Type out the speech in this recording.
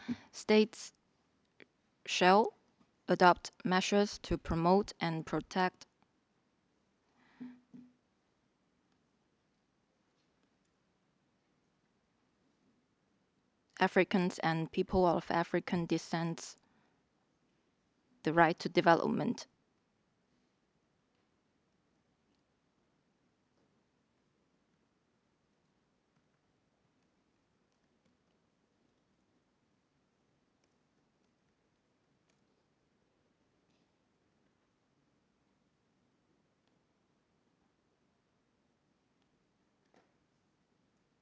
States shall adopt measures to promote and protect Africans and people of African descent the right to development.